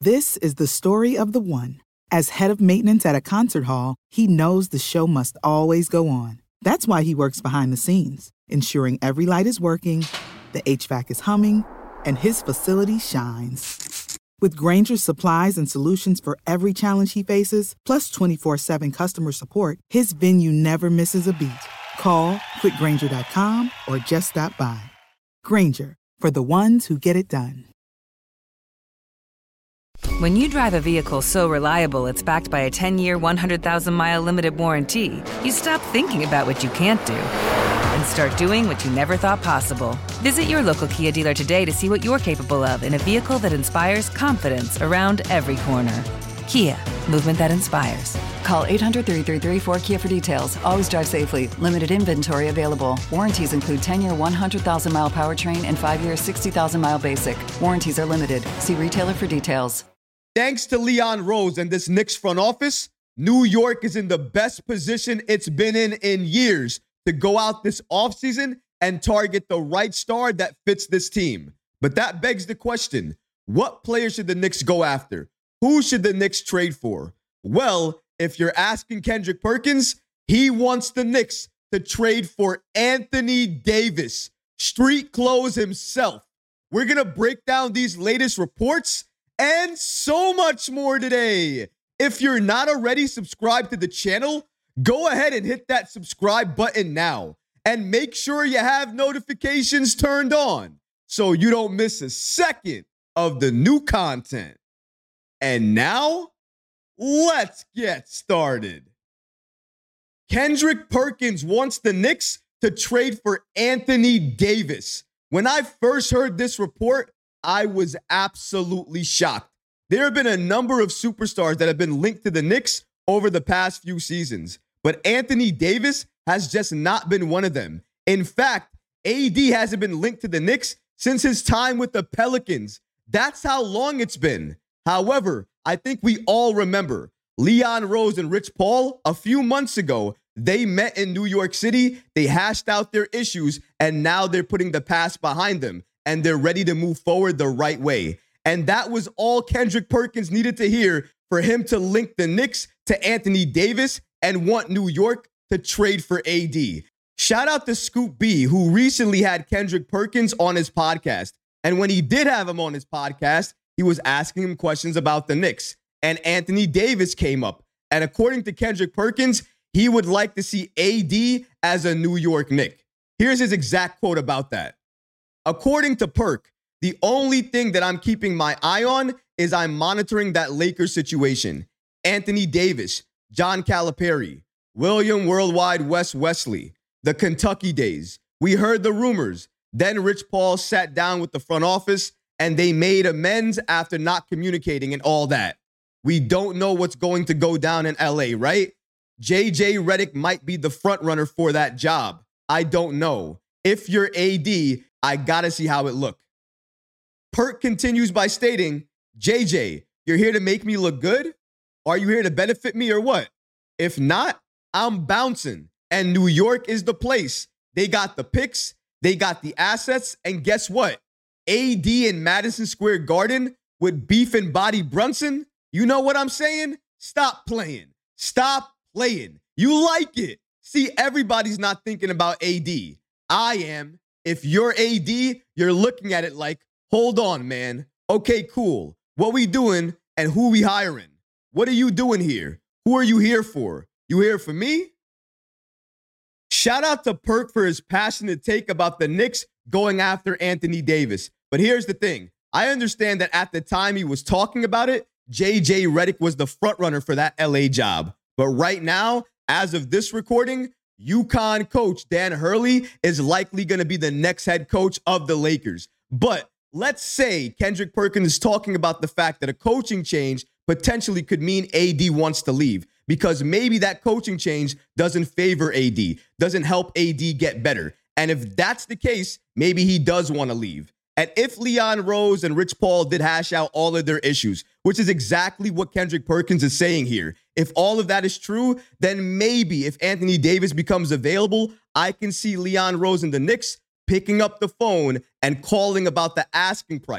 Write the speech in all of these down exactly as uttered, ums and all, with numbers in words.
This is the story of the one. As head of maintenance at a concert hall, he knows the show must always go on. That's why he works behind the scenes, ensuring every light is working, the H V A C is humming, and his facility shines. With Grainger's supplies and solutions for every challenge he faces, plus twenty-four seven customer support, his venue never misses a beat. Call quick grainger dot com or just stop by. Grainger, for the ones who get it done. When you drive a vehicle so reliable it's backed by a ten-year, one hundred thousand mile limited warranty, you stop thinking about what you can't do and start doing what you never thought possible. Visit your local Kia dealer today to see what you're capable of in a vehicle that inspires confidence around every corner. Kia, movement that inspires. Call eight hundred, three three three, four K I A for details. Always drive safely. Limited inventory available. Warranties include ten-year, one hundred thousand mile powertrain and five-year, sixty thousand mile basic. Warranties are limited. See retailer for details. Thanks to Leon Rose and this Knicks front office, New York is in the best position it's been in in years to go out this offseason and target the right star that fits this team. But that begs the question, what player should the Knicks go after? Who should the Knicks trade for? Well, if you're asking Kendrick Perkins, he wants the Knicks to trade for Anthony Davis, street clothes himself. We're going to break down these latest reports and so much more today. If you're not already subscribed to the channel, go ahead and hit that subscribe button now and make sure you have notifications turned on so you don't miss a second of the new content. And now, let's get started. Kendrick Perkins wants the Knicks to trade for Anthony Davis. When I first heard this report, I was absolutely shocked. There have been a number of superstars that have been linked to the Knicks over the past few seasons, but Anthony Davis has just not been one of them. In fact, A D hasn't been linked to the Knicks since his time with the Pelicans. That's how long it's been. However, I think we all remember Leon Rose and Rich Paul a few months ago. They met in New York City, they hashed out their issues, and now they're putting the past behind them, and they're ready to move forward the right way. And that was all Kendrick Perkins needed to hear for him to link the Knicks to Anthony Davis and want New York to trade for A D. Shout out to Scoop B, who recently had Kendrick Perkins on his podcast. And when he did have him on his podcast, he was asking him questions about the Knicks. And Anthony Davis came up. And according to Kendrick Perkins, he would like to see A D as a New York Knick. Here's his exact quote about that. According to Perk, the only thing that I'm keeping my eye on is I'm monitoring that Lakers situation. Anthony Davis, John Calipari, William Worldwide Wes Wesley, the Kentucky days. We heard the rumors. Then Rich Paul sat down with the front office and they made amends after not communicating and all that. We don't know what's going to go down in L A, right? J J Redick might be the front runner for that job. I don't know. If you're A D, I gotta see how it look. Perk continues by stating, J J, you're here to make me look good? Are you here to benefit me or what? If not, I'm bouncing. And New York is the place. They got the picks, they got the assets, and guess what? A D in Madison Square Garden with beef and body Brunson? You know what I'm saying? Stop playing. Stop playing. You like it. See, everybody's not thinking about A D. I am. If you're A D, you're looking at it like, hold on, man. Okay, cool. What we doing and who we hiring? What are you doing here? Who are you here for? You here for me? Shout out to Perk for his passionate take about the Knicks going after Anthony Davis. But here's the thing. I understand that at the time he was talking about it, J J Redick was the front runner for that L A job. But right now, as of this recording, UConn coach Dan Hurley is likely going to be the next head coach of the Lakers. But let's say Kendrick Perkins is talking about the fact that a coaching change potentially could mean A D wants to leave because maybe that coaching change doesn't favor A D, doesn't help A D get better. And if that's the case, maybe he does want to leave. And if Leon Rose and Rich Paul did hash out all of their issues, which is exactly what Kendrick Perkins is saying here, if all of that is true, then maybe if Anthony Davis becomes available, I can see Leon Rose and the Knicks picking up the phone and calling about the asking price.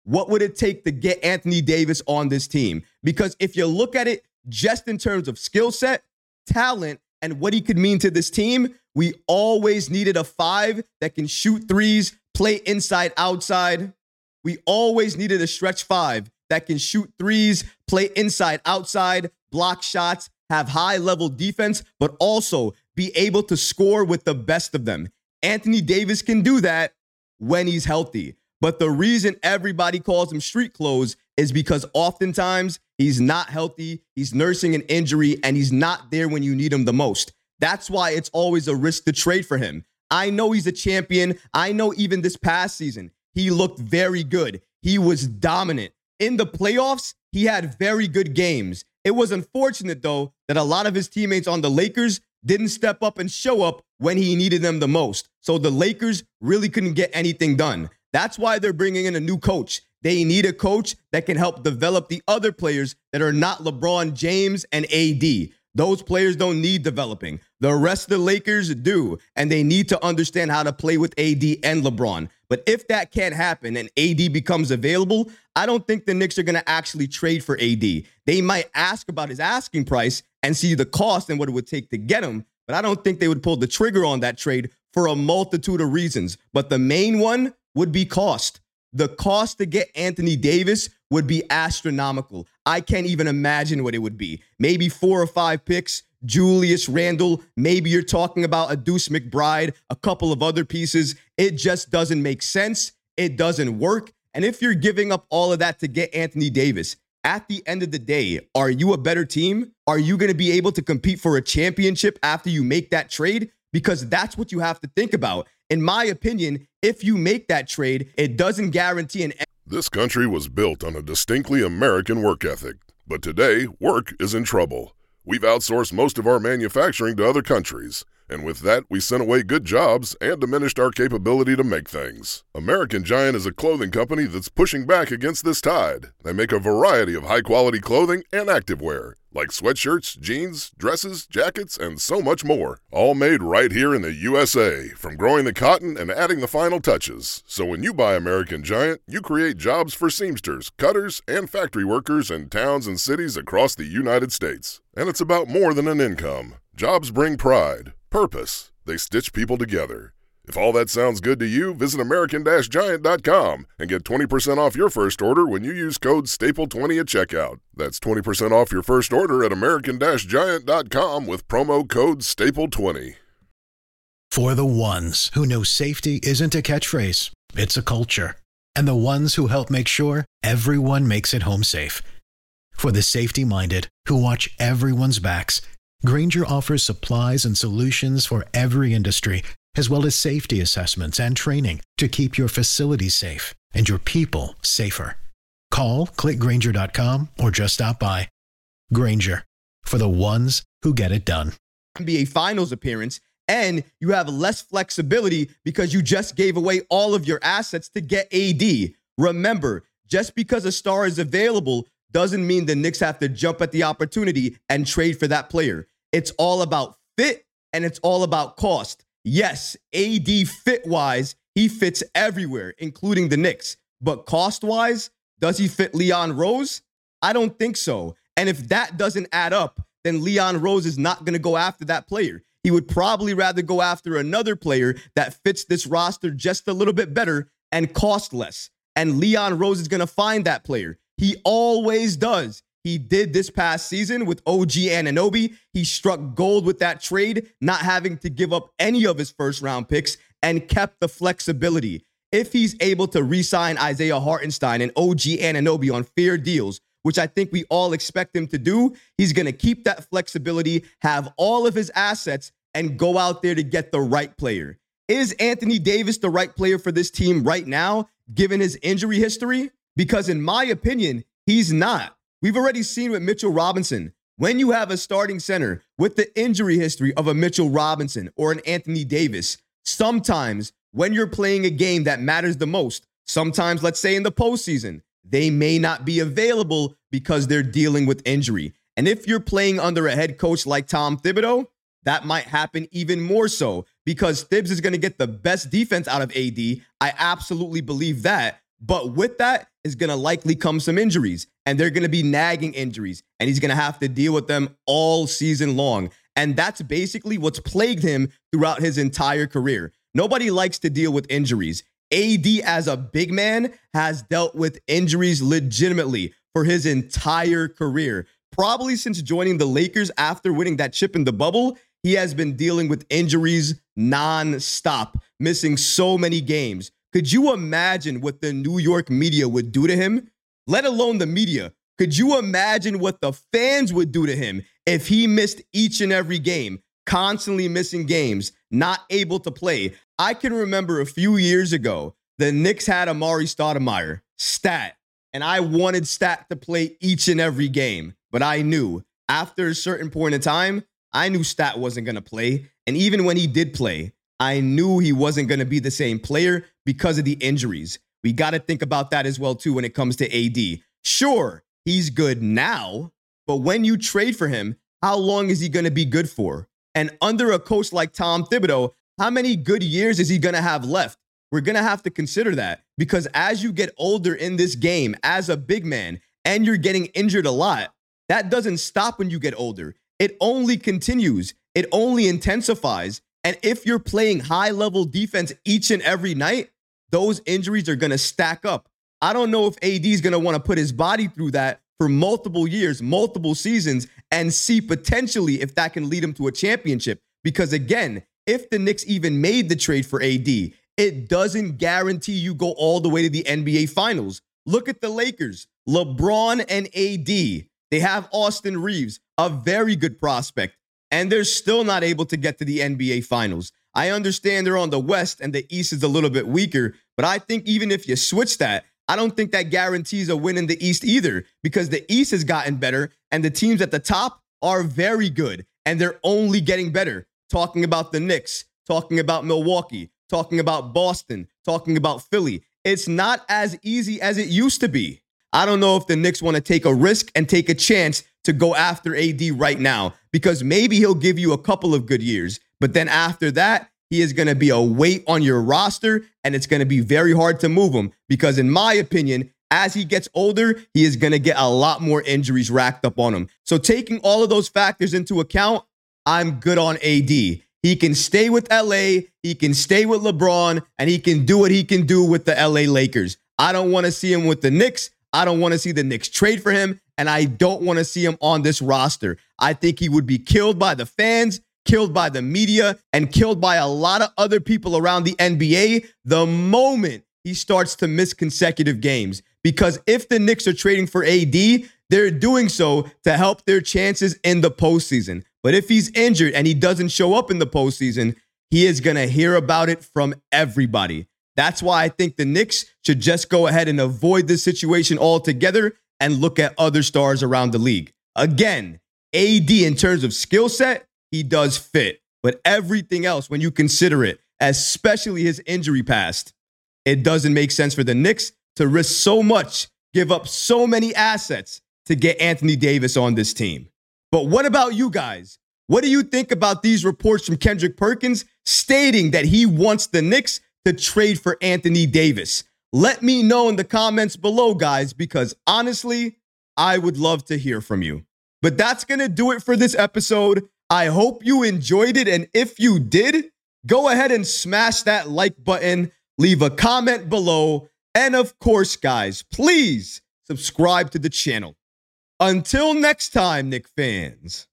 what would it take to get Anthony Davis on this team? Because if you look at it just in terms of skill set, talent, and what he could mean to this team, we always needed a five that can shoot threes, play inside, outside. We always needed a stretch five that can shoot threes, play inside, outside, block shots, have high-level defense, but also be able to score with the best of them. Anthony Davis can do that when he's healthy. But the reason everybody calls him street clothes is because oftentimes he's not healthy, he's nursing an injury, and he's not there when you need him the most. That's why it's always a risk to trade for him. I know he's a champion. I know even this past season, he looked very good. He was dominant. In the playoffs, he had very good games. It was unfortunate, though, that a lot of his teammates on the Lakers didn't step up and show up when he needed them the most. So the Lakers really couldn't get anything done. That's why they're bringing in a new coach. They need a coach that can help develop the other players that are not LeBron James and A D. Those players don't need developing. The rest of the Lakers do, and they need to understand how to play with A D and LeBron. But if that can't happen and A D becomes available, I don't think the Knicks are going to actually trade for A D. They might ask about his asking price and see the cost and what it would take to get him, but I don't think they would pull the trigger on that trade for a multitude of reasons. But the main one would be cost. The cost to get Anthony Davis would be astronomical. I can't even imagine what it would be. Maybe four or five picks, Julius Randle, maybe you're talking about a Deuce McBride, a couple of other pieces. It just doesn't make sense. It doesn't work. And if you're giving up all of that to get Anthony Davis, at the end of the day, are you a better team? Are you going to be able to compete for a championship after you make that trade? Because that's what you have to think about. In my opinion, if you make that trade, it doesn't guarantee an... This country was built on a distinctly American work ethic. But today, work is in trouble. We've outsourced most of our manufacturing to other countries. And with that, we sent away good jobs and diminished our capability to make things. American Giant is a clothing company that's pushing back against this tide. They make a variety of high-quality clothing and activewear, like sweatshirts, jeans, dresses, jackets, and so much more. All made right here in the U S A, from growing the cotton and adding the final touches. So when you buy American Giant, you create jobs for seamsters, cutters, and factory workers in towns and cities across the United States. And it's about more than an income. Jobs bring pride, purpose. They stitch people together. If all that sounds good to you, visit American Giant dot com and get twenty percent off your first order when you use code staple twenty at checkout. That's twenty percent off your first order at American Giant dot com with promo code staple twenty. For the ones who know safety isn't a catchphrase, it's a culture. And the ones who help make sure everyone makes it home safe. For the safety-minded who watch everyone's backs, Grainger offers supplies and solutions for every industry, as well as safety assessments and training to keep your facilities safe and your people safer. Call, click Grainger dot com, or just stop by. Grainger, for the ones who get it done. N B A Finals appearance, and you have less flexibility because you just gave away all of your assets to get A D. Remember, just because a star is available doesn't mean the Knicks have to jump at the opportunity and trade for that player. It's all about fit, and it's all about cost. Yes, A D fit-wise, he fits everywhere, including the Knicks. But cost-wise, does he fit Leon Rose? I don't think so. And if that doesn't add up, then Leon Rose is not going to go after that player. He would probably rather go after another player that fits this roster just a little bit better and cost less. And Leon Rose is going to find that player. He always does. He did this past season with O G Anunoby. He struck gold with that trade, not having to give up any of his first-round picks, and kept the flexibility. If he's able to re-sign Isaiah Hartenstein and O G Anunoby on fair deals, which I think we all expect him to do, he's going to keep that flexibility, have all of his assets, and go out there to get the right player. Is Anthony Davis the right player for this team right now, given his injury history? Because in my opinion, he's not. We've already seen with Mitchell Robinson. When you have a starting center with the injury history of a Mitchell Robinson or an Anthony Davis, sometimes when you're playing a game that matters the most, sometimes, let's say in the postseason, they may not be available because they're dealing with injury. And if you're playing under a head coach like Tom Thibodeau, that might happen even more so because Thibs is going to get the best defense out of A D. I absolutely believe that. But with that is going to likely come some injuries, and they're going to be nagging injuries, and he's going to have to deal with them all season long. And that's basically what's plagued him throughout his entire career. Nobody likes to deal with injuries. A D, as a big man, has dealt with injuries legitimately for his entire career. Probably since joining the Lakers after winning that chip in the bubble, he has been dealing with injuries nonstop, missing so many games. Could you imagine what the New York media would do to him? Let alone the media. Could you imagine what the fans would do to him if he missed each and every game, constantly missing games, not able to play? I can remember a few years ago, the Knicks had Amari Stoudemire, Stat, and I wanted Stat to play each and every game, but I knew after a certain point in time, I knew Stat wasn't going to play, and even when he did play, I knew he wasn't going to be the same player because of the injuries. We got to think about that as well, too, when it comes to A D. Sure, he's good now, but when you trade for him, how long is he going to be good for? And under a coach like Tom Thibodeau, how many good years is he going to have left? We're going to have to consider that, because as you get older in this game as a big man and you're getting injured a lot, that doesn't stop when you get older. It only continues. It only intensifies. And if you're playing high-level defense each and every night, those injuries are going to stack up. I don't know if A D is going to want to put his body through that for multiple years, multiple seasons, and see potentially if that can lead him to a championship. Because again, if the Knicks even made the trade for A D, it doesn't guarantee you go all the way to the N B A Finals. Look at the Lakers, LeBron and A D. They have Austin Reeves, a very good prospect, and they're still not able to get to the N B A Finals. I understand they're on the West and the East is a little bit weaker, but I think even if you switch that, I don't think that guarantees a win in the East either, because the East has gotten better and the teams at the top are very good and they're only getting better. Talking about the Knicks, talking about Milwaukee, talking about Boston, talking about Philly. It's not as easy as it used to be. I don't know if the Knicks want to take a risk and take a chance to go after A D right now, because maybe he'll give you a couple of good years, but then after that, he is going to be a weight on your roster, and it's going to be very hard to move him because, in my opinion, as he gets older, he is going to get a lot more injuries racked up on him. So taking all of those factors into account, I'm good on A D. He can stay with L A, he can stay with LeBron, and he can do what he can do with the L A Lakers. I don't want to see him with the Knicks. I don't want to see the Knicks trade for him, and I don't want to see him on this roster. I think he would be killed by the fans, killed by the media, and killed by a lot of other people around the N B A the moment he starts to miss consecutive games. Because if the Knicks are trading for A D, they're doing so to help their chances in the postseason. But if he's injured and he doesn't show up in the postseason, he is going to hear about it from everybody. That's why I think the Knicks should just go ahead and avoid this situation altogether and look at other stars around the league. Again, A D, in terms of skill set, he does fit. But everything else, when you consider it, especially his injury past, it doesn't make sense for the Knicks to risk so much, give up so many assets to get Anthony Davis on this team. But what about you guys? What do you think about these reports from Kendrick Perkins stating that he wants the Knicks to trade for Anthony Davis? Let me know in the comments below, guys, because honestly, I would love to hear from you. But that's going to do it for this episode. I hope you enjoyed it. And if you did, go ahead and smash that like button, leave a comment below. And of course, guys, please subscribe to the channel. Until next time, Knick fans.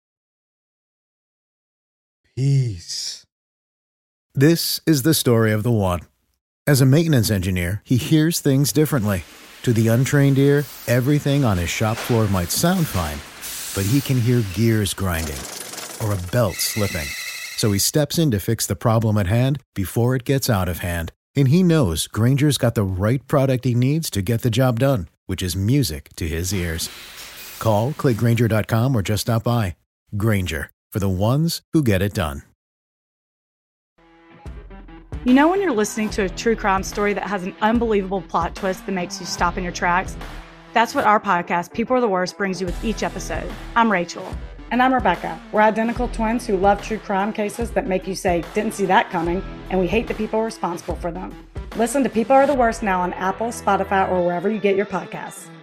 Peace. This is the story of the one. As a maintenance engineer, he hears things differently. To the untrained ear, everything on his shop floor might sound fine, but he can hear gears grinding or a belt slipping. So he steps in to fix the problem at hand before it gets out of hand. And he knows Grainger's got the right product he needs to get the job done, which is music to his ears. Call, click Grainger dot com, or just stop by. Grainger, for the ones who get it done. You know when you're listening to a true crime story that has an unbelievable plot twist that makes you stop in your tracks? That's what our podcast, People Are the Worst, brings you with each episode. I'm Rachel. And I'm Rebecca. We're identical twins who love true crime cases that make you say, didn't see that coming, and we hate the people responsible for them. Listen to People Are the Worst now on Apple, Spotify, or wherever you get your podcasts.